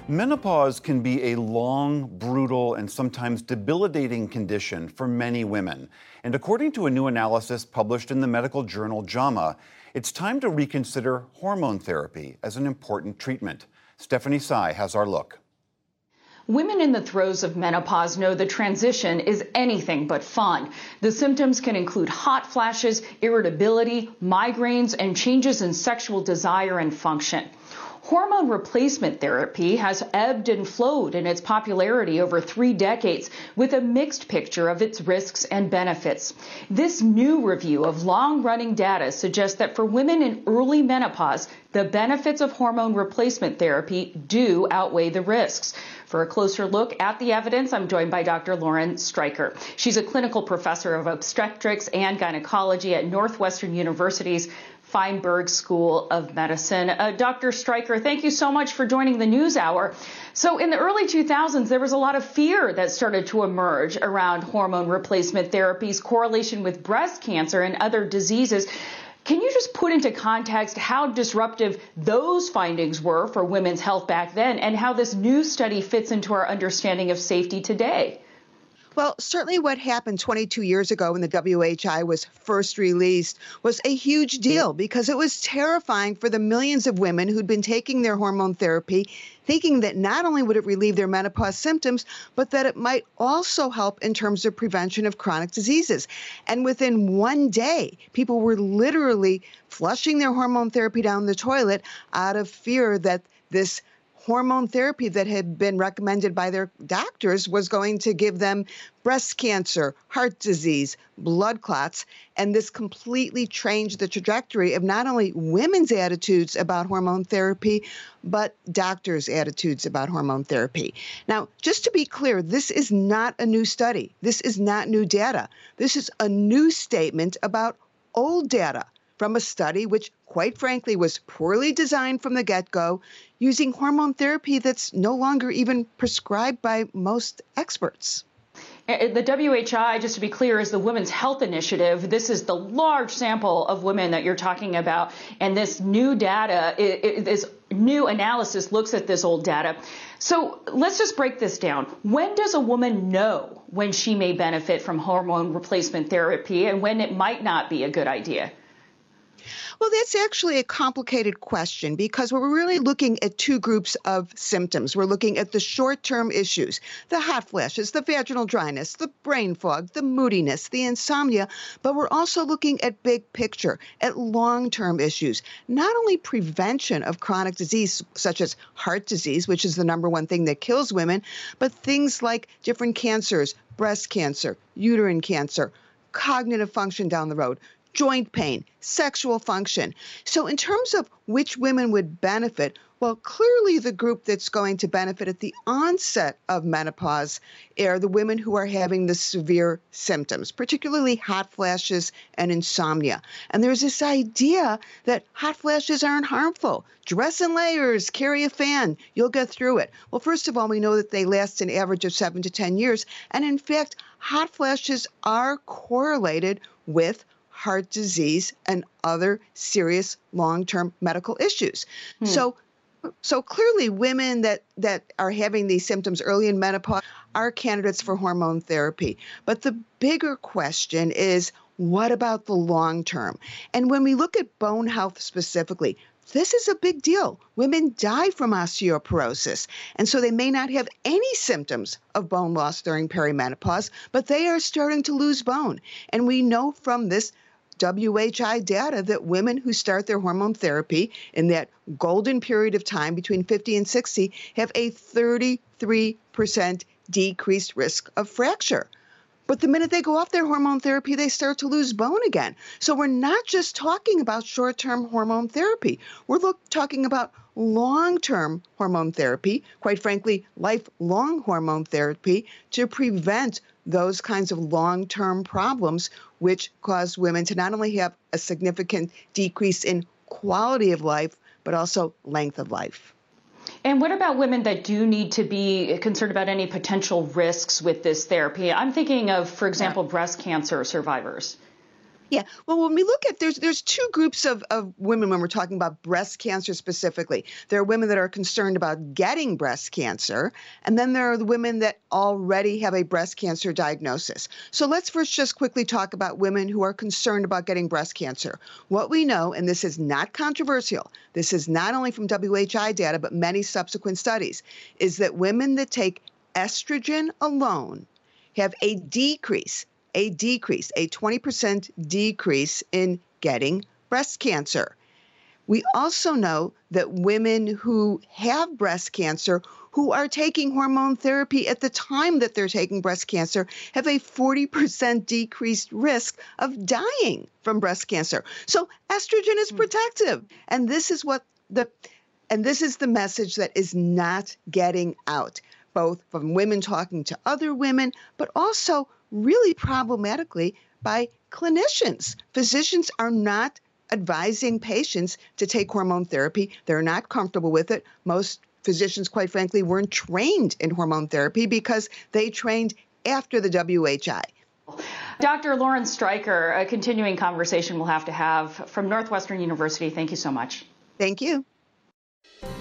Menopause can be a long, brutal, and sometimes debilitating condition for many women. And according to a new analysis published in the medical journal JAMA, it's time to reconsider hormone therapy as an important treatment. Stephanie Tsai has our look. Women in the throes of menopause know the transition is anything but fun. The symptoms can include hot flashes, irritability, migraines, and changes in sexual desire and function. Hormone replacement therapy has ebbed and flowed in its popularity over 3 decades, with a mixed picture of its risks and benefits. This new review of long-running data suggests that for women in early menopause, the benefits of hormone replacement therapy do outweigh the risks. For a closer look at the evidence, I'm joined by Dr. Lauren Streicher. She's a clinical professor of obstetrics and gynecology at Northwestern University's Feinberg School of Medicine. Dr. Streicher, thank you so much for joining the NewsHour. So in the early 2000s, there was a lot of fear that started to emerge around hormone replacement therapies, correlation with breast cancer and other diseases. Can you just put into context how disruptive those findings were for women's health back then and how this new study fits into our understanding of safety today? Well, certainly what happened 22 years ago when the WHI was first released was a huge deal because it was terrifying for the millions of women who'd been taking their hormone therapy, thinking that not only would it relieve their menopause symptoms, but that it might also help in terms of prevention of chronic diseases. And within one day, people were literally flushing their hormone therapy down the toilet out of fear that this hormone therapy that had been recommended by their doctors was going to give them breast cancer, heart disease, blood clots. And this completely changed the trajectory of not only women's attitudes about hormone therapy, but doctors' attitudes about hormone therapy. Now, just to be clear, this is not a new study. This is not new data. This is a new statement about old data from a study which, quite frankly, was poorly designed from the get-go, using hormone therapy that's no longer even prescribed by most experts. The WHI, just to be clear, is the Women's Health Initiative. This is the large sample of women that you're talking about. And this new data, this new analysis looks at this old data. So let's just break this down. When does a woman know when she may benefit from hormone replacement therapy and when it might not be a good idea? Well, that's actually a complicated question because we're really looking at 2 groups of symptoms. We're looking at the short-term issues, the hot flashes, the vaginal dryness, the brain fog, the moodiness, the insomnia, but we're also looking at big picture, at long-term issues, not only prevention of chronic disease such as heart disease, which is the #1 thing that kills women, but things like different cancers, breast cancer, uterine cancer, cognitive function down the road, joint pain, sexual function. So in terms of which women would benefit, well, clearly the group that's going to benefit at the onset of menopause are the women who are having the severe symptoms, particularly hot flashes and insomnia. And there's this idea that hot flashes aren't harmful. Dress in layers, carry a fan, you'll get through it. Well, first of all, we know that they last an average of 7 to 10 years. And in fact, hot flashes are correlated with heart disease and other serious long-term medical issues. So clearly women that are having these symptoms early in menopause are candidates for hormone therapy. But the bigger question is, what about the long term? And when we look at bone health specifically, this is a big deal. Women die from osteoporosis, and so they may not have any symptoms of bone loss during perimenopause, but they are starting to lose bone. And we know from this WHI data that women who start their hormone therapy in that golden period of time between 50 and 60 have a 33% decreased risk of fracture. But the minute they go off their hormone therapy, they start to lose bone again. So we're not just talking about short-term hormone therapy. We're talking about long-term hormone therapy, quite frankly, lifelong hormone therapy to prevent those kinds of long-term problems which cause women to not only have a significant decrease in quality of life, but also length of life. And what about women that do need to be concerned about any potential risks with this therapy? I'm thinking of, for example, breast cancer survivors. Yeah. Well, when we look at there's two groups of women when we're talking about breast cancer specifically. There are women that are concerned about getting breast cancer, and then there are the women that already have a breast cancer diagnosis. So let's first just quickly talk about women who are concerned about getting breast cancer. What we know, and this is not controversial, this is not only from WHI data, but many subsequent studies, is that women that take estrogen alone have a 20% decrease in getting breast cancer. We also know that women who have breast cancer who are taking hormone therapy at the time that they're taking breast cancer have a 40% decreased risk of dying from breast cancer. So estrogen is protective. And this is the message that is not getting out, both from women talking to other women, but also really problematically by clinicians. Physicians are not advising patients to take hormone therapy. They're not comfortable with it. Most physicians, quite frankly, weren't trained in hormone therapy because they trained after the WHI. Dr. Lauren Streicher, a continuing conversation we'll have to have from Northwestern University. Thank you so much. Thank you.